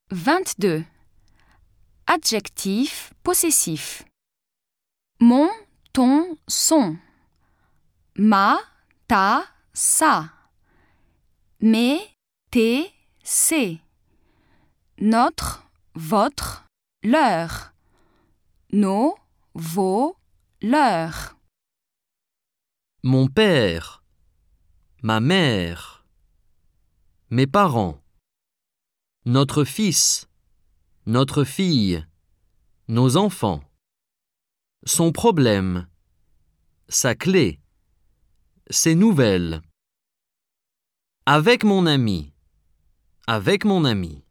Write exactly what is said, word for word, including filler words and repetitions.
vingt-deux. Adjectif possessif. Mon, ton, son. Ma, ta, sa. Mes, tes, ses. Notre, votre, leur. Nos, vos, leurs. Mon père, ma mère, mes parents, notre fils, notre fille, nos enfants, son problème, sa clé, ses nouvelles. Avec mon ami, avec mon ami.